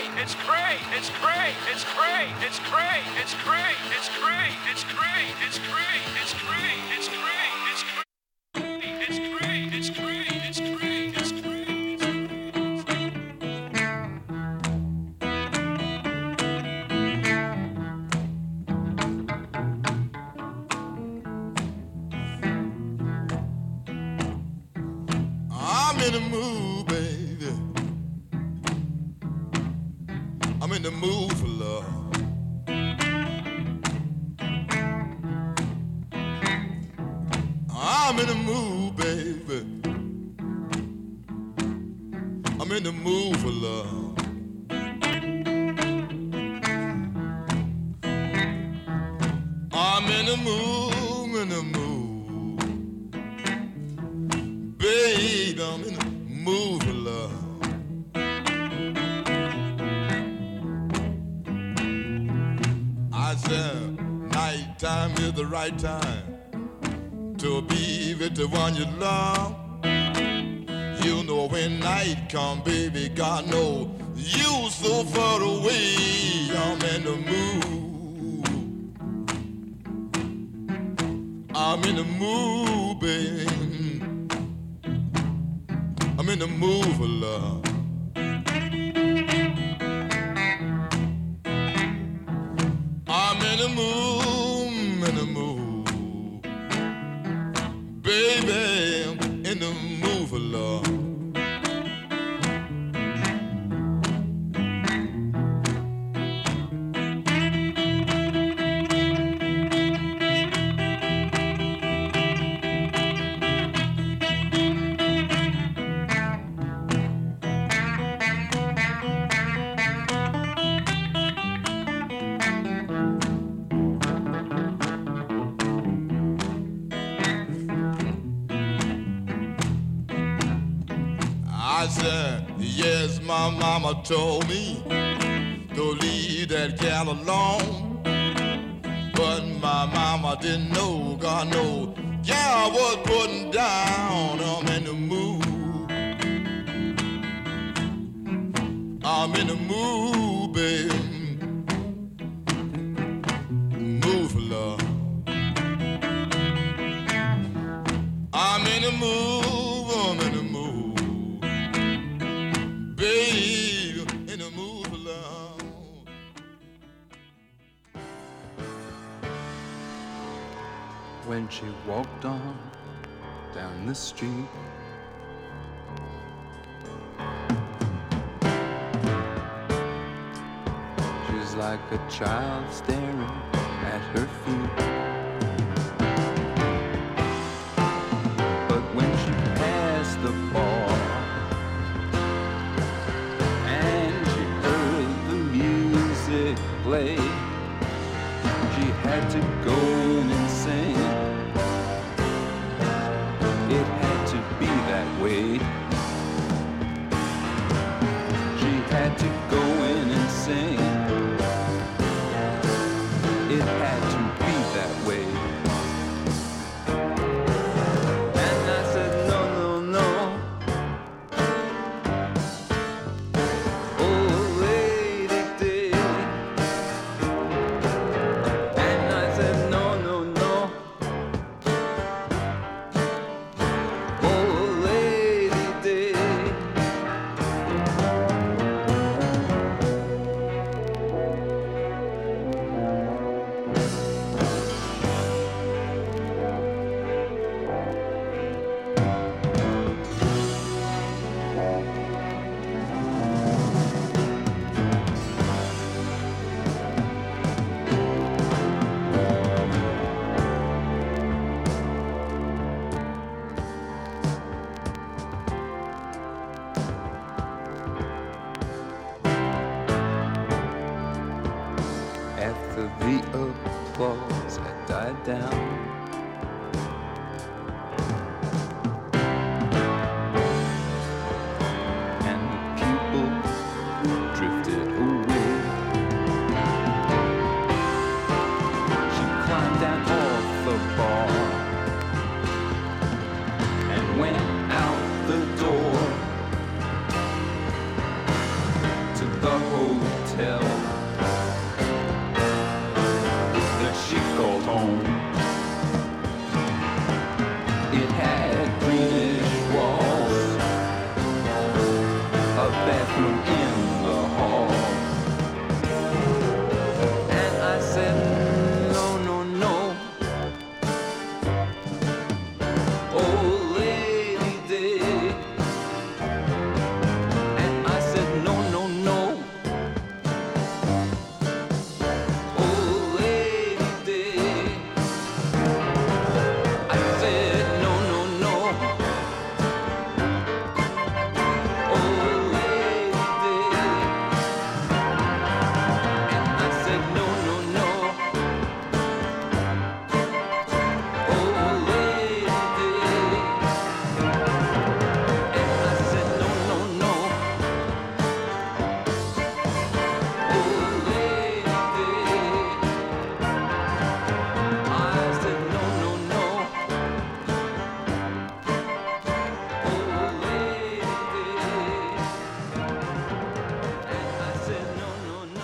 It's cray. It's cray. It's cray. It's cray. It's cray. It's cray. It's cray. It's cray. It's cray. It's cray. It's cray. It's cray. It's cray. It's cray. It's cray. I'm in the mood, baby. I'm in the mood for love. I'm in the mood, baby. I'm in the mood for love. I'm in the mood, in the mood. Babe, I'm in the mood for love. I said, nighttime is the right time to be with the one you love. You know when night come, baby, God know you so far away. I'm in the mood. I'm in the mood, baby. I'm in the mood for love. I'm in the mood, in the mood. Baby, I'm in the mood for love. I said, yes, my mama told me to leave that gal alone. But my mama didn't know, God know, gal was putting down. I'm in the mood. I'm in the mood, baby. Mood for love. I'm in the mood, I'm in the mood. Babe, in the mood for love. When she walked on down the street, she's like a child staring at her feet. But when she passed the bar and she heard the music play, she had to go in and sing. It had to be that way. She had to go in and sing. It had to be that way. And I said, no, no, no. Oh, lady day. And I said, no, no, no. Oh, lady day. After the applause had died down, and the people drifted away, she climbed down off the bar and went out the door to the the hotel that she called home. It had greenish walls, a bathroom in the hall. And I said, no, no, no. Old lady day. And I said, no, no, no. Old lady day. I said, no, no, no. Old lady day. And I said, no, no, no. Old lady day. And I said, no, no, no. Old lady day. I said, no, no, no. Old lady day. And I said, no, no, no.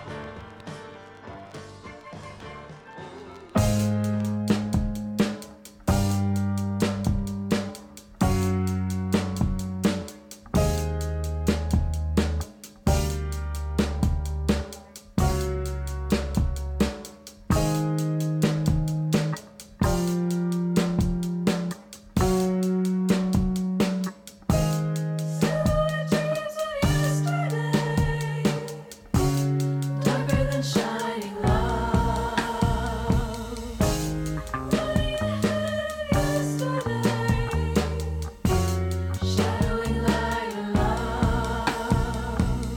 Darker than shining love, running ahead of yesterday, shadowing light and love.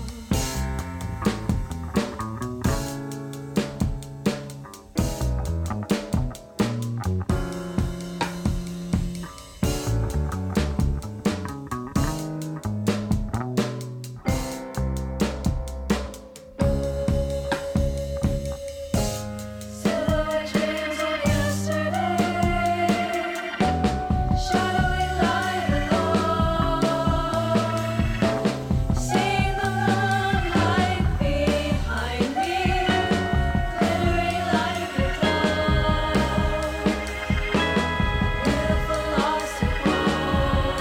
Silhouette dreams of yesterday, shadowing light and love. Seeing the moonlight behind me, glittering like a dove. Beautiful lost world,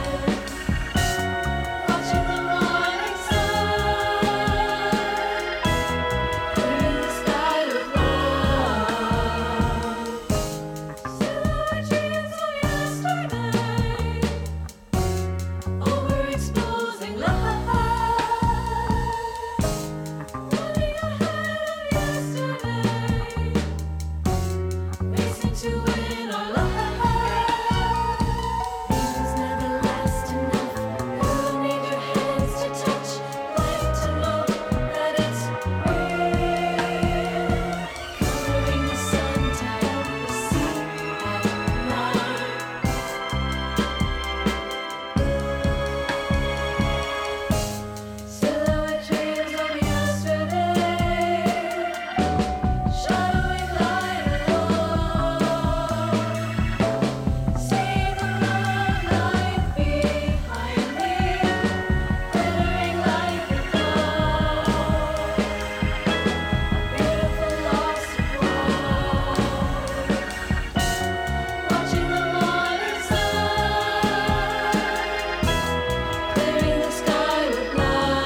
watching the morning sun, clearing the sky with love. Silhouette dreams of yesterday, overexposing love, running ahead of yesterday, racing to win our love. Things never last enough. You need your hands to touch, like to know that it's real. Coloring the sun, tie up the sea at night. Silhouette dreams of yesterday, shadowing light and love. Seeing the moonlight behind me, glittering like a dove. Beautiful lost world, watching the morning sun, clearing the sky with love.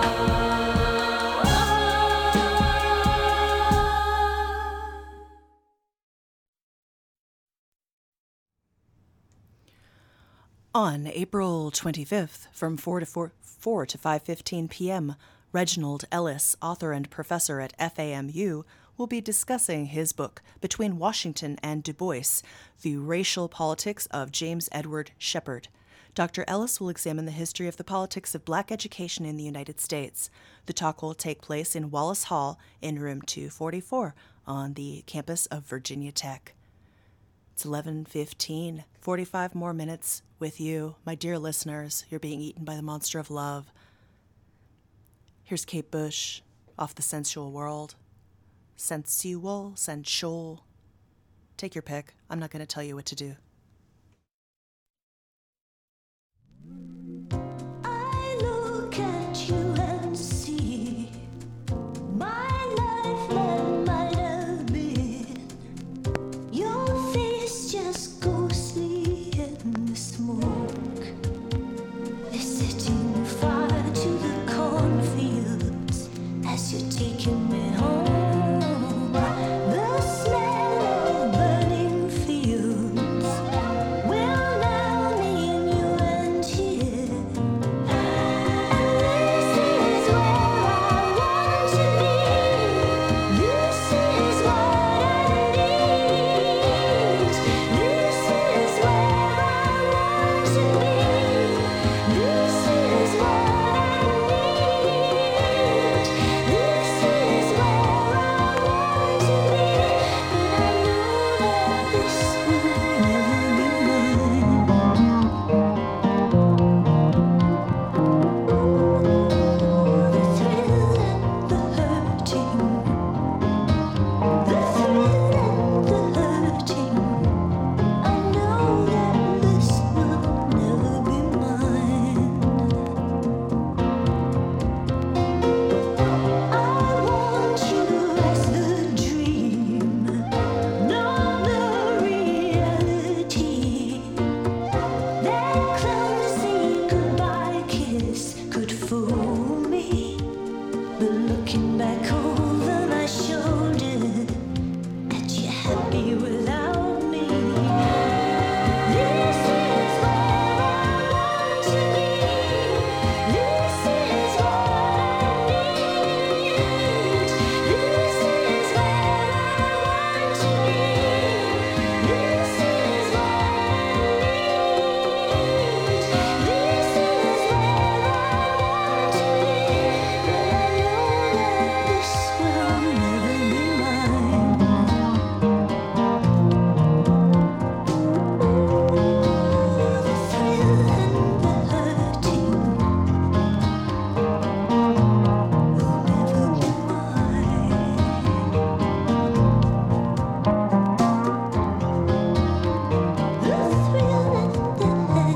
On April 25th, from 4 to 5:15 p.m., Reginald Ellis, author and professor at FAMU, will be discussing his book, Between Washington and Du Bois, The Racial Politics of James Edward Shepard. Dr. Ellis will examine the history of the politics of black education in the United States. The talk will take place in Wallace Hall in room 244 on the campus of Virginia Tech. It's 11:15, 45 more minutes with you, my dear listeners. You're being eaten by the monster of love. Here's Kate Bush off the Sensual World. Sensual. Take your pick. I'm not going to tell you what to do. I look at you and see looking back over my shoulder at you happy without me. This is where I want to be. This is what I need. This is where I want to be. This is what I need. This is where I want to be. But I know that this will never be mine. The thrill and the hurting will never be mine. The thrill and the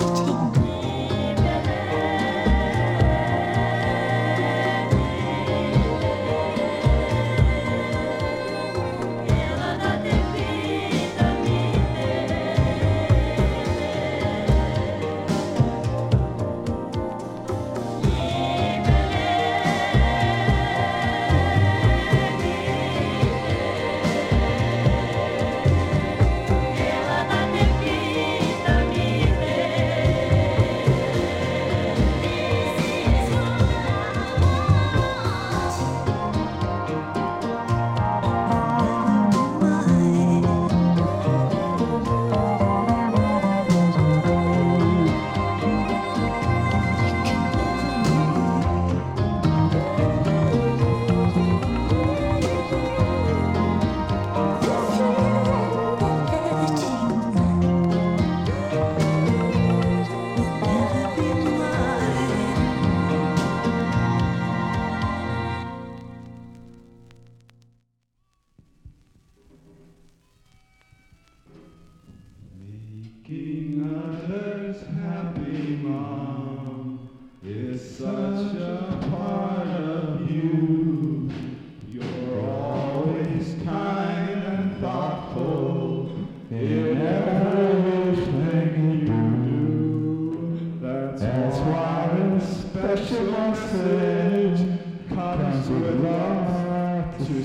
Making others happy, Mom, is such a part of you. You're always kind and thoughtful in everything you do. That's why this special message comes with love to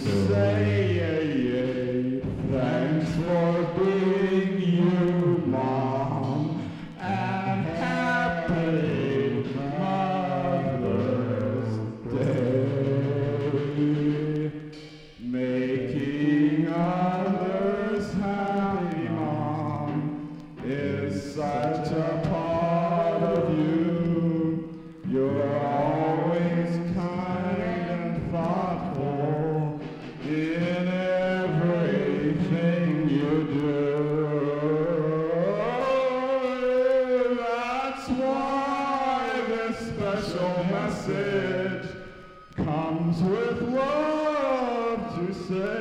say thanks for being you, Mom, and happy Mother's Day. Making others happy, Mom, is such a part of you. You're always kind and thoughtful in everything you do. That's why this special message comes with love to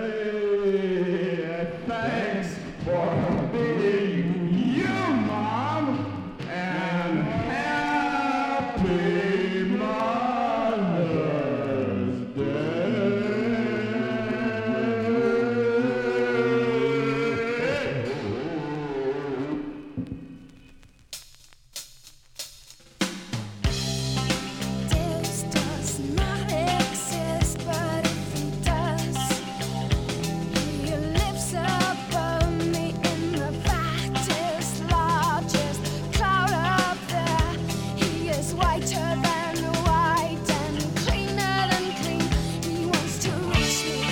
say thanks for being you, Mom, and happy Mother's Day. This does not exist, but if it does, he lives above me in the vastest, largest cloud up there. He is whiter than white and cleaner than clean. He wants to reach me.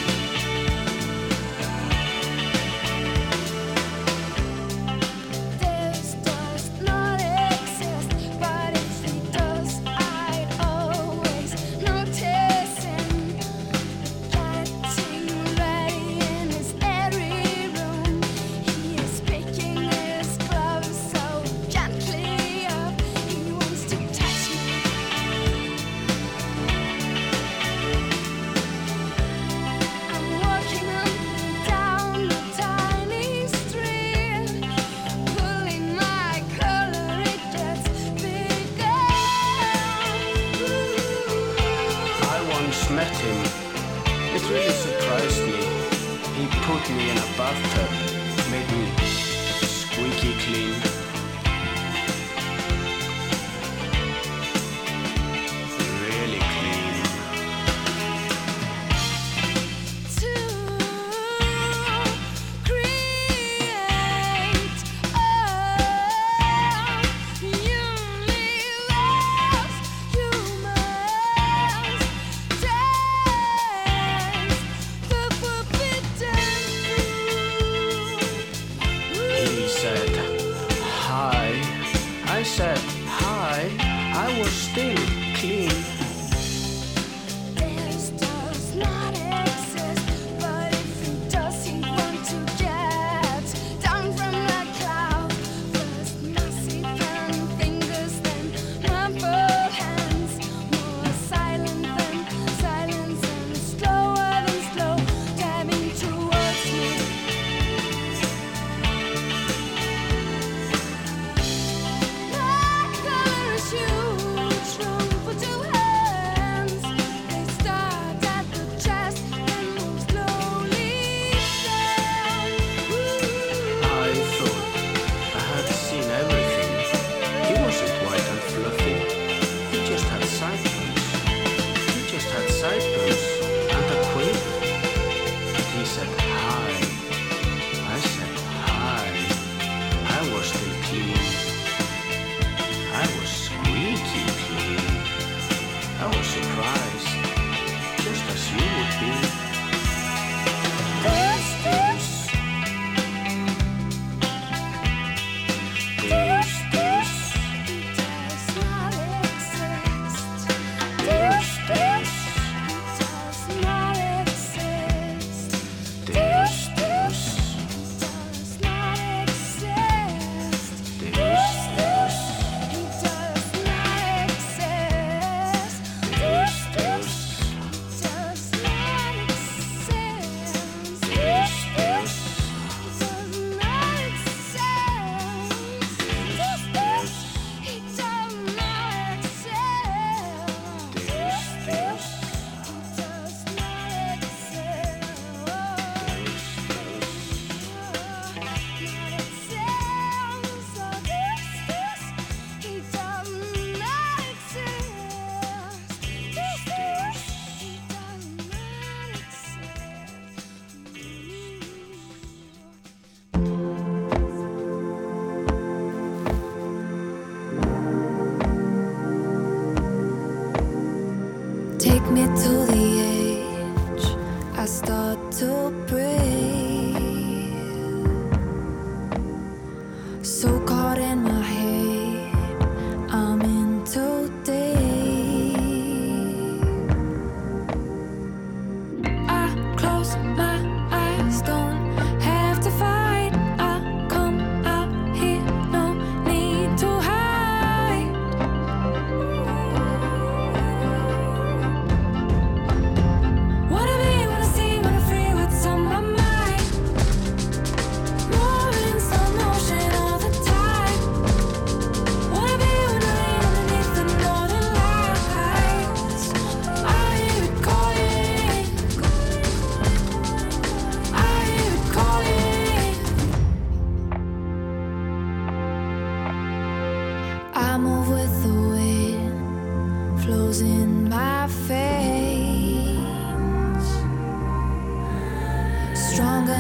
This does not exist, but if he does, I'd always notice him getting ready in his airy room. He is picking his gloves so gently up. He wants to touch me. I'm walking up and down the tiny street, pulling my collar, it gets bigger. I once met him. It really surprised me. He put me in a bathtub, made me squeaky clean. Really clean.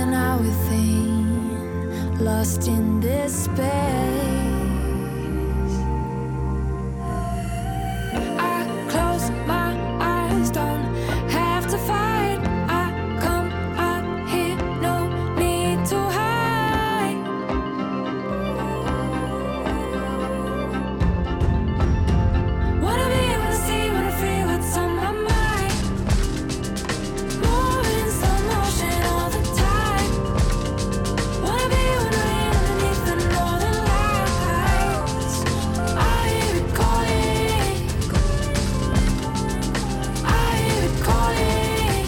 now within, lost in this space. I close my eyes, don't have to fight. I come out here, no need to hide. Wanna be able to see, wanna feel what's on my mind. Moving slow motion all the time. Wanna be wandering underneath the northern lights. I hear it calling. I hear it calling.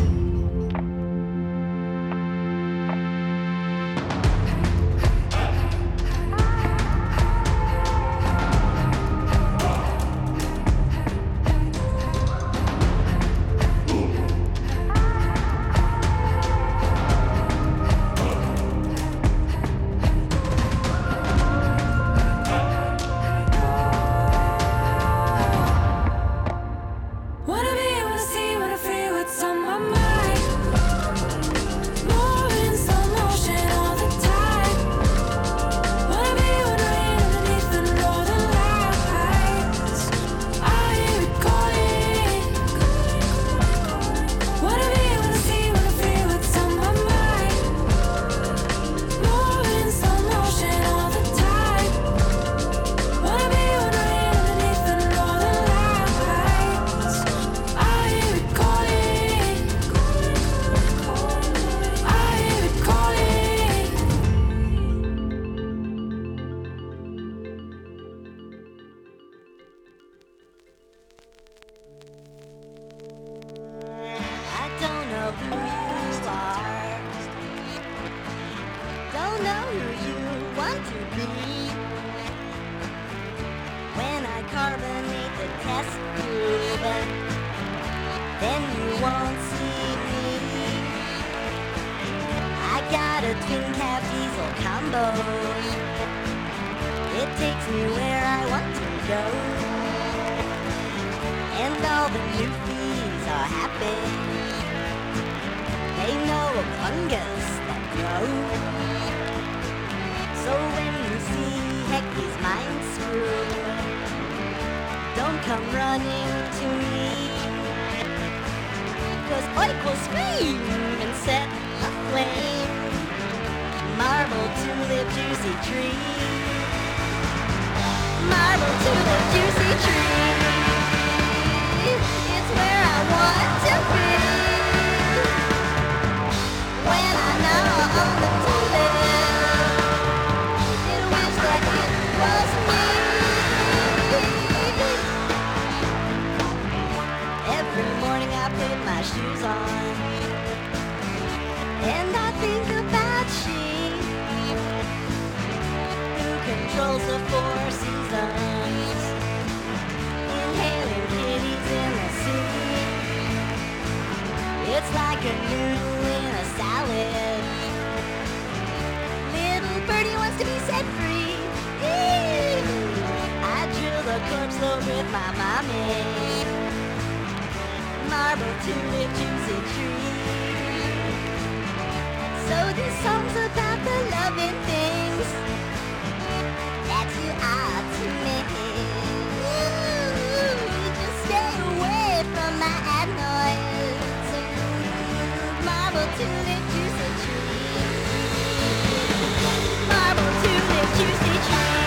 Wanna be able to see, wanna feel what's on my mind. Moving slow motion all the time. Wanna be wandering underneath the northern lights. I hear it calling. Wanna be able to see, wanna feel what's on my mind. Moving slow motion all the time. Wanna be wandering underneath the northern lights. I hear it calling. I hear it calling. I don't know who you are. Don't know who you want to be. When I carbonate the test tube, then you won't see me. I got a twin cab diesel combo. It takes me where I want to go. And all the newbies are happy. They know a fungus that grows. So when you see Hecky's mind screw, don't come running to me. 'Cause Oik will scream and set aflame marble tulip juicy tree. Marble tulip juicy tree. It's where I want to be. When I know on the tulip, it wish that it was me. Every morning I put my shoes on, and I think about she who controls the four seasons, inhaling kitties in the sea. It's like a noodle in a salad. Little birdie wants to be set free. Ew. I drill the corpse load with my mommy. Marble tulip juicy tree. So this song's about the loving things that you are to me. Ooh, just stay away from my adenoids. Marble tulip juicy tree. Marble tulip juicy tree.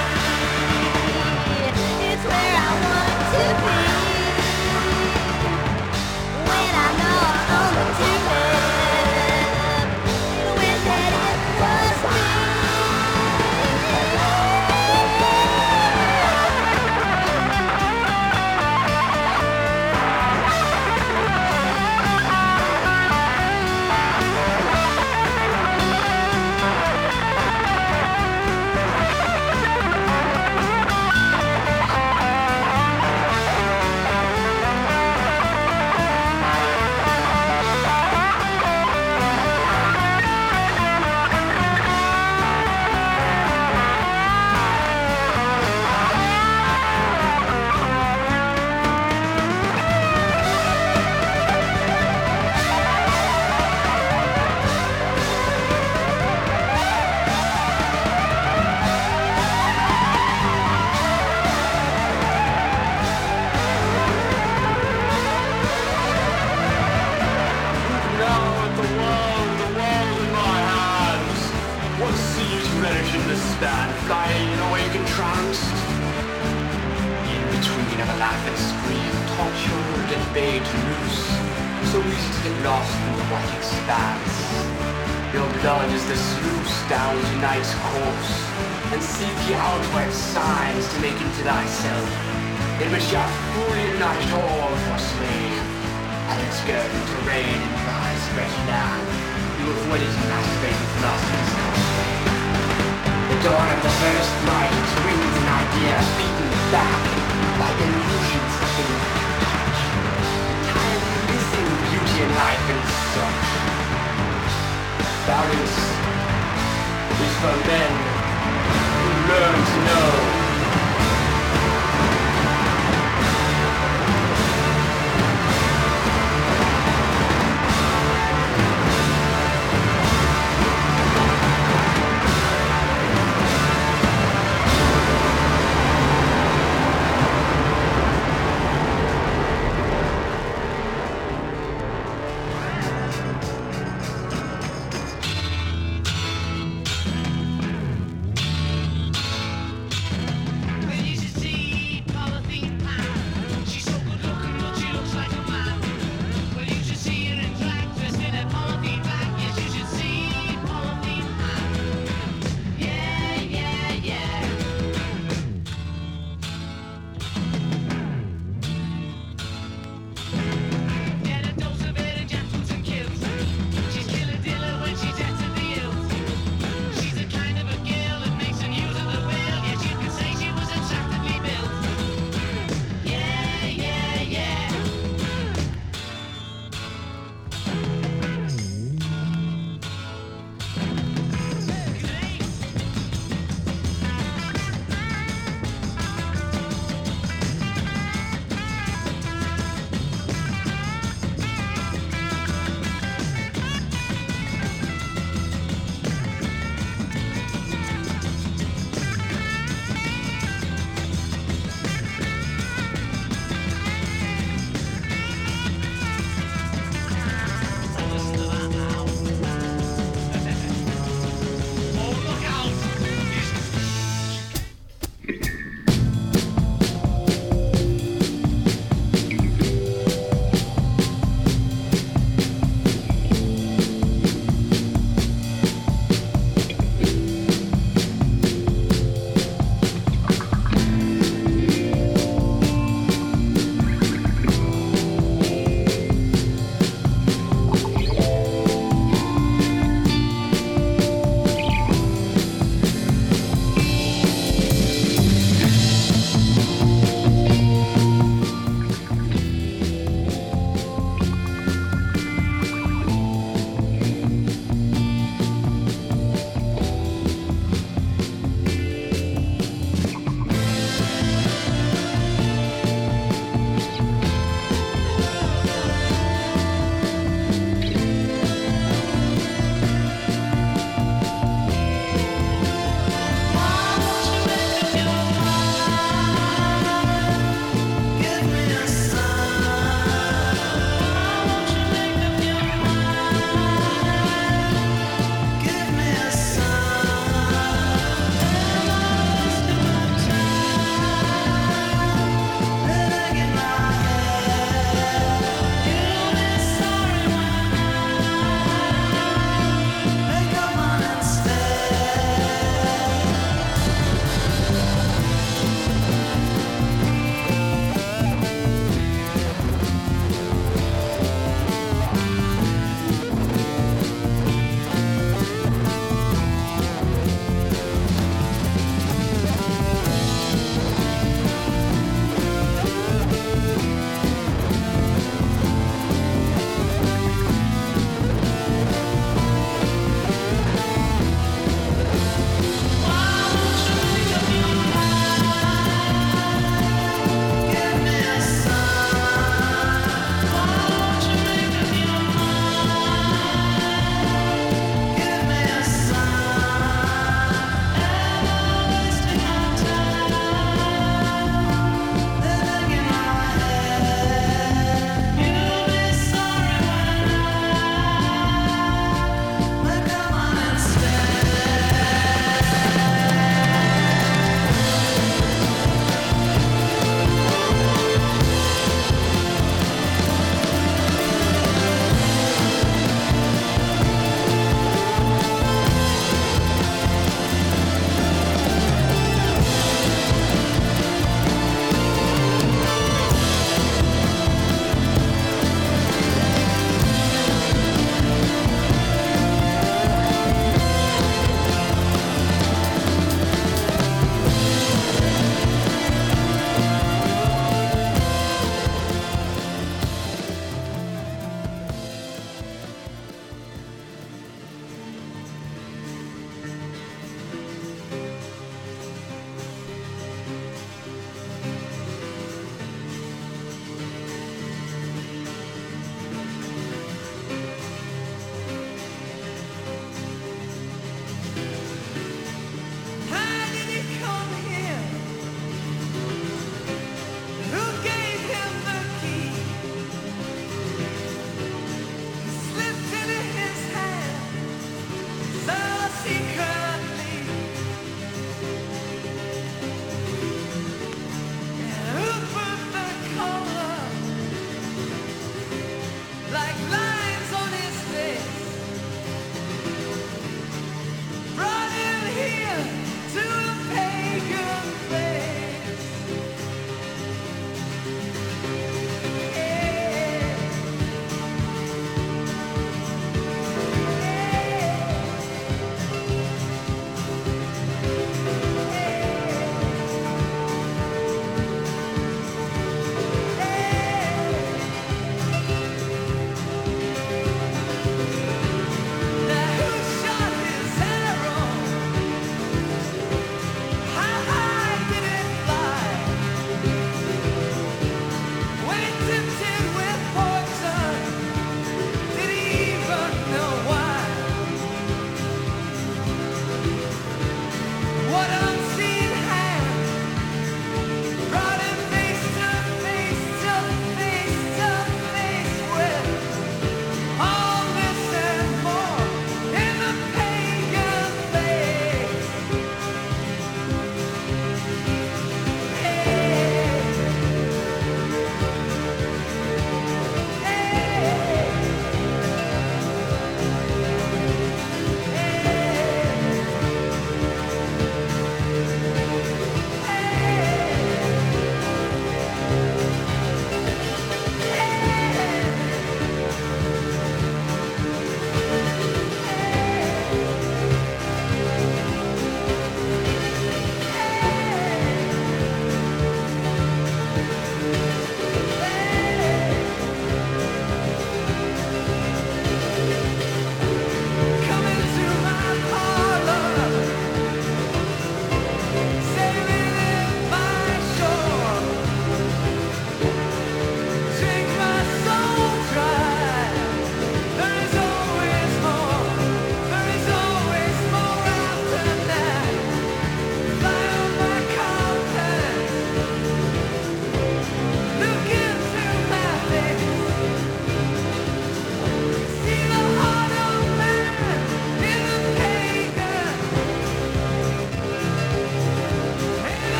It's where I want to be. When I know on the tulip, you wish that it was me. stand, flying in awakened trance. In between of a laugh and scream, tortured and bait loose, so easy to get lost in the white expanse. Your blood is the sluice down to night's course, and seek ye outward signs to make into thyself, in which your fully night all for slave, and its girdle to reign in thy stretched land. You avoided masturbating philosophies. The dawn of the first light brings an idea beaten back by illusions of the entirely missing beauty in life and such. Balance is for men who learn to know.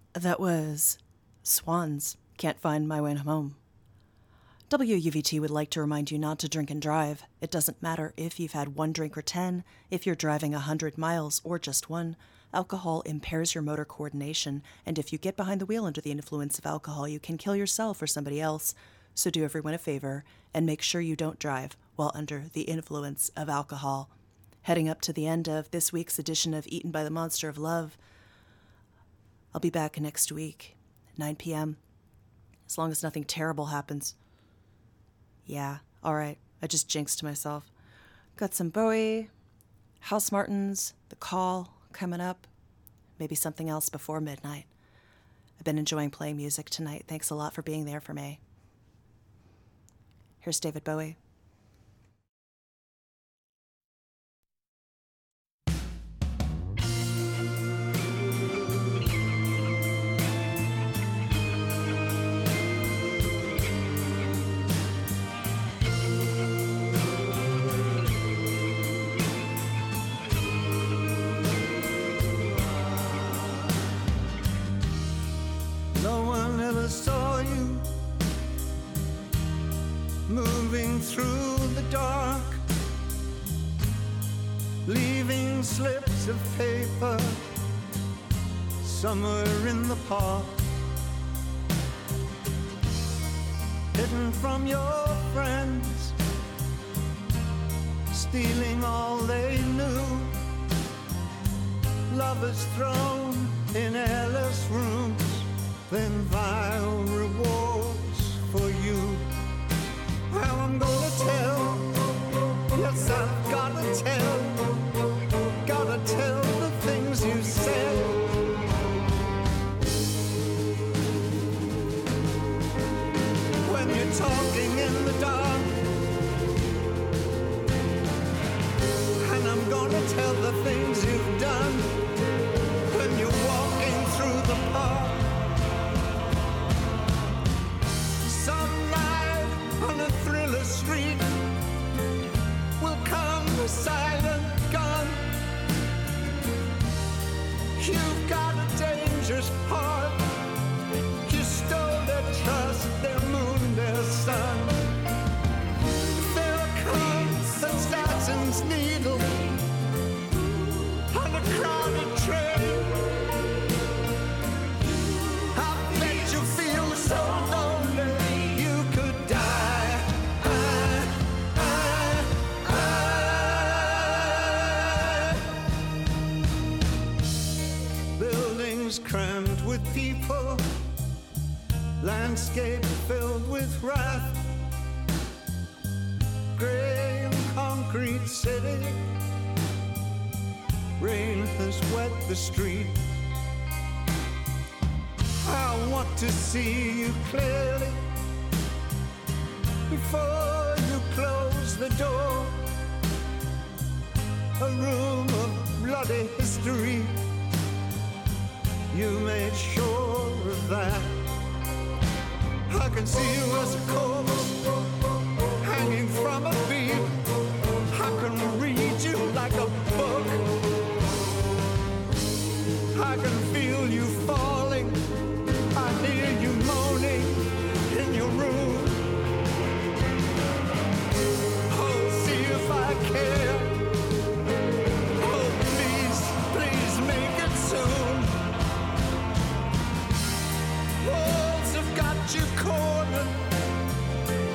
That was Swans, Can't Find My Way Home. WUVT would like to remind you not to drink and drive. It doesn't matter if you've had 1 drink or 10, if you're driving 100 miles or just 1. Alcohol impairs your motor coordination, and if you get behind the wheel under the influence of alcohol, you can kill yourself or somebody else. So do everyone a favor and make sure you don't drive while under the influence of alcohol. Heading up to the end of this week's edition of Eaten by the Monster of Love. I'll be back next week, 9 p.m., as long as nothing terrible happens. Yeah, all right, I just jinxed myself. Got some Bowie, House Martins, The Call coming up, maybe something else before midnight. I've been enjoying playing music tonight. Thanks a lot for being there for me. Here's David Bowie. Saw you moving through the dark, leaving slips of paper somewhere in the park, hidden from your friends, stealing all they knew, lovers thrown in airless rooms, then vile rewards for you. Well, I'm gonna tell, yes, I've gotta tell the things you said. When you're talking in the dark, and I'm gonna tell the things you've done when you're walking through the park. Thriller street will come a silent gun. You've got a dangerous heart. You stole their trust, their moon, their sun. There comes assassin's needle on a crowded train. I bet you feel so lonely you could die. Crammed with people, landscape filled with wrath, gray and concrete city, rain has wet the street. I want to see you clearly before you close the door. A room of bloody history, you made sure of that. I can see you as a corpse hanging from a beam. I can read you like a book. I can feel you falling. I hear you moaning in your room. Oh, see if I care. Oh, please make it soon. Walls have got you cornered.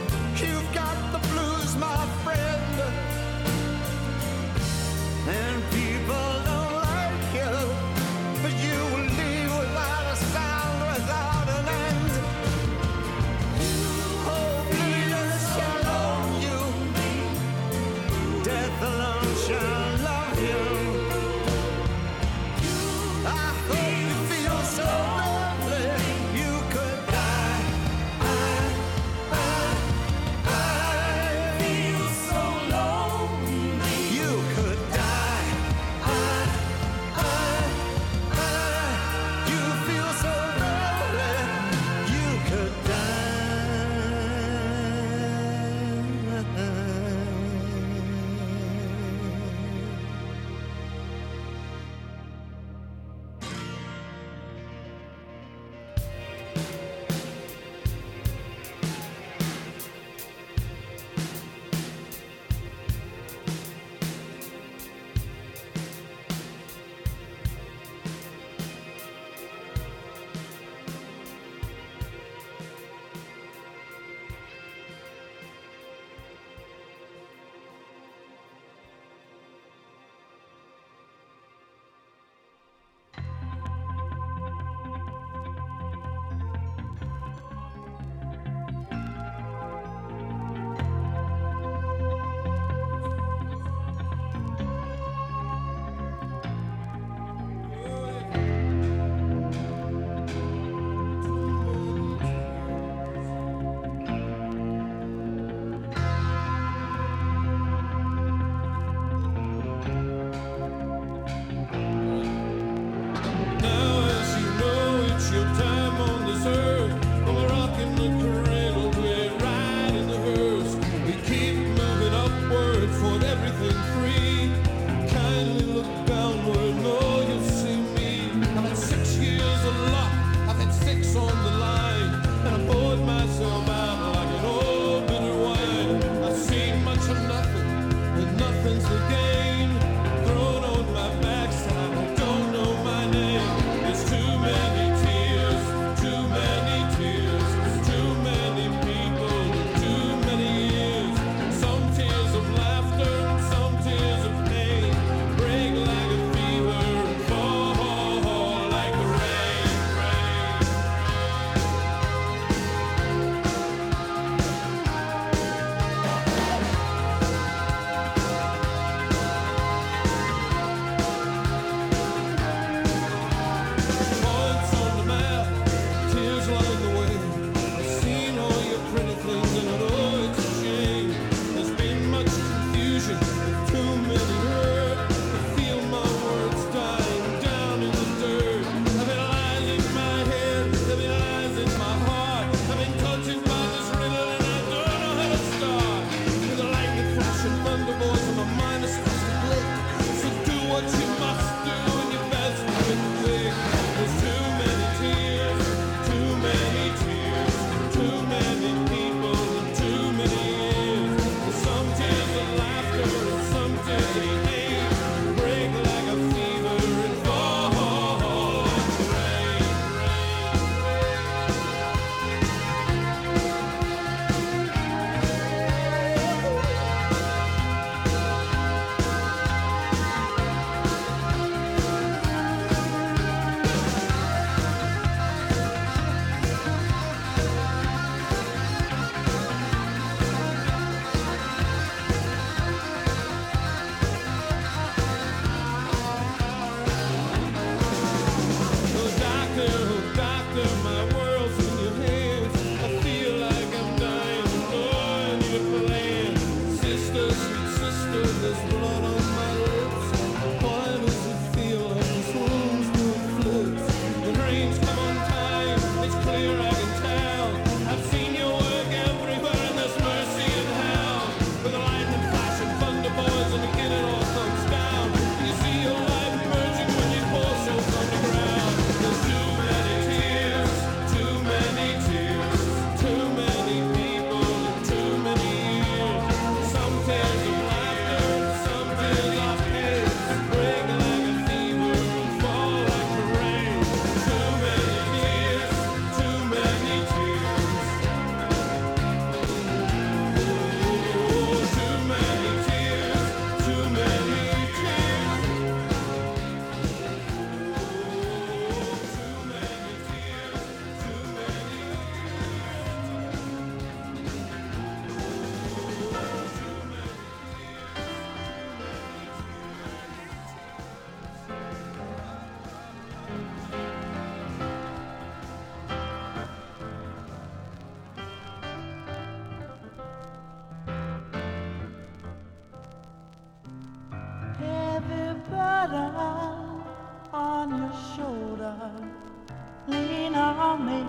burden on your shoulder, lean on me.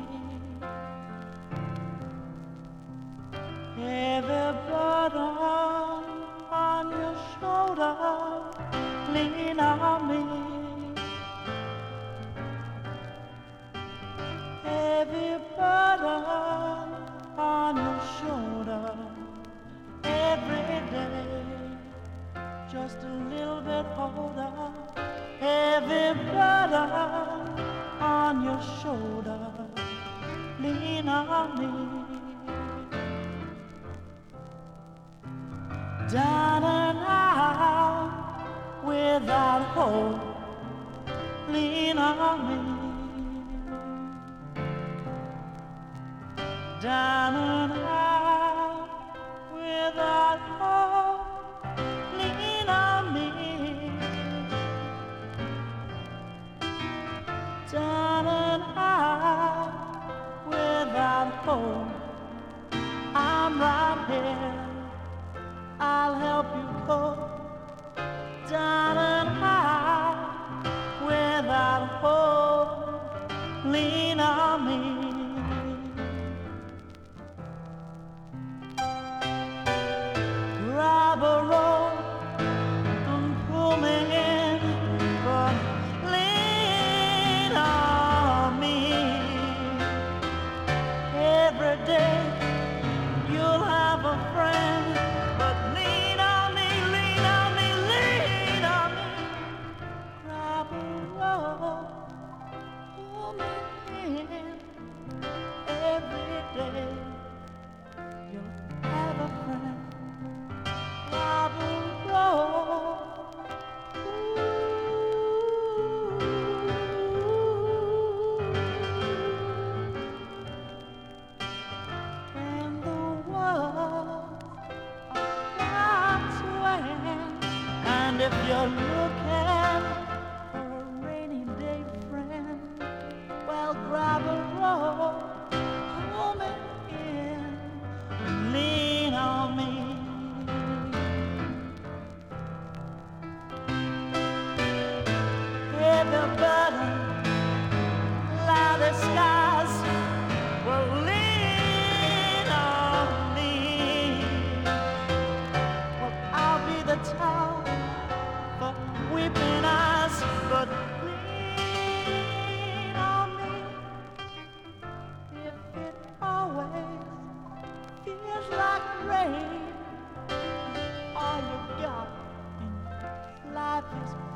Heavy burden on your shoulder, lean on me. Heavy burden on your shoulder, every day, just a little bit older. Heavy burden on your shoulder, lean on me. Down and out without hope, lean on me. Down and out without hope, lean on me. Down and out without hope, I'm right here, I'll help you cope. Down and out without hope, lean on me. Grab a rope and pull me in, but lean on me. Every day you'll have a friend, but lean on me, lean on me, lean on me. Grab a rope, pull me in. Every day you'll have a friend. Grab a rope. And the world about to end. And if you're looking for a rainy day friend, well, grab a rope, pull me in, lean on me. Heavy burden, cloudy skies, well, lean on me. Well, I'll be the towel for weeping eyes, but lean on me. If it always feels like rain, all you got in life is